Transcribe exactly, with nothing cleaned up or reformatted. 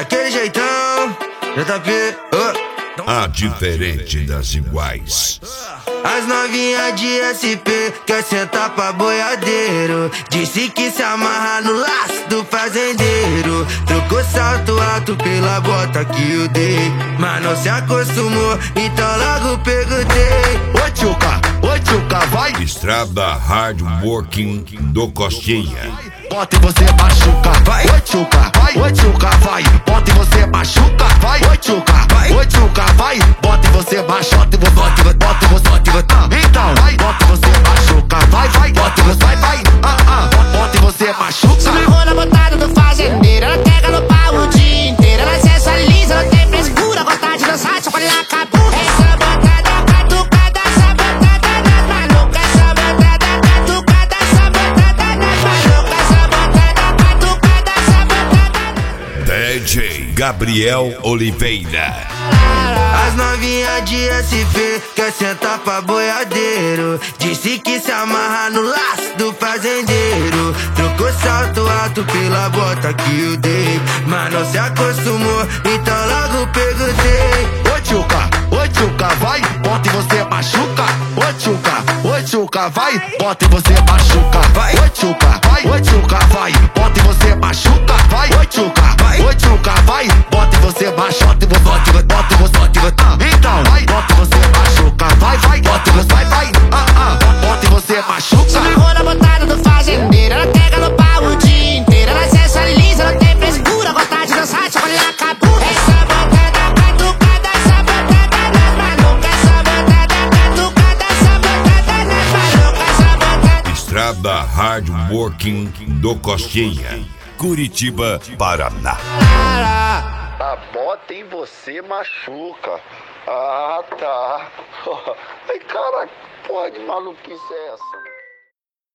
daquele jeitão, J P, oh. A diferente das iguais. As novinhas de S P quer sentar pra boiadeiro. Disse que se amarra no laço do fazendeiro. Trocou salto alto pela bota que eu dei, mas não se acostumou, então logo perguntei: Oi tchuca, oi tchuca, vai. Estrada Hard Working do Costinha. Bota e você machuca, vai. Oi tchuca, vai. Oi tchuca, vai. Bota e você machuca, vai. Oi tchuca, vai. Oi tchuca, vai. Bota e você machuca, bota e você, bota e você, bota e você. Então, vai. Bota e você machuca, vai, vai. Bota e você, vai, vai. Ah, ah. Bota e você machuca. Se na rola botada do fazendeiro, ela pega no pau o dia inteiro. Ela sensualiza, não tem frescura, vontade de dançar, só olhar a cabeça. Essa botada catucada, essa botada das malucas. Essa botada catucada, essa botada das malucas. Essa botada catucada, essa botada. D J Gabriel Oliveira. As novinhas de S P quer sentar pra boiadeiro. Disse que se amarra no laço do fazendeiro. Trocou salto alto pela bota que eu dei, mas não se acostumou, então logo perguntei: Oi tchuca, oi tchuca, vai. Bota e você machuca. Oi tchuca, oi tchuca, vai. Bota e você machuca, vai. Oi tchuca, vai. Oi tchuca, vai. Bota e você machuca, vai. Oi tchuca, vai. Oi tchuca, vai. Bota e você machuca, bota e você, bota e você, bota e você. Então, vai. Bota e você machuca, vai, vai. Bota e você, vai, vai. Ah, ah. Bota e você machuca. Se na rola botada do fazendeiro, ela pega no pau o dia inteiro. Ela sensualiza, não tem frescura, vontade de dançar, só olhar a cabeça. Essa botada catucada, essa botada das malucas. Essa botada catucada, essa botada das malucas. Essa botada. Estrada Hard Working do Costinha, Curitiba, Paraná. A bota em você machuca. Ah, tá. Ai, cara, porra de maluquice é essa?